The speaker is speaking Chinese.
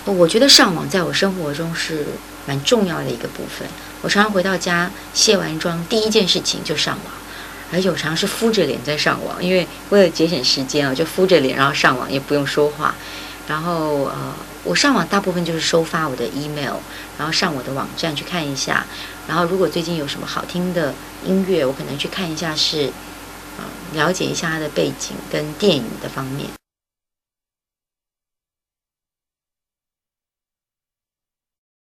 我觉得上网在我生活中是蛮重要的一个部分。我常常回到家卸完妆，第一件事情就上网，而且我常常是敷着脸在上网，因为为了节省时间啊，就敷着脸然后上网，也不用说话。然后我上网大部分就是收发我的 email， 然后上我的网站去看一下。然后如果最近有什么好听的音乐，我可能去看一下是了解一下它的背景跟电影的方面。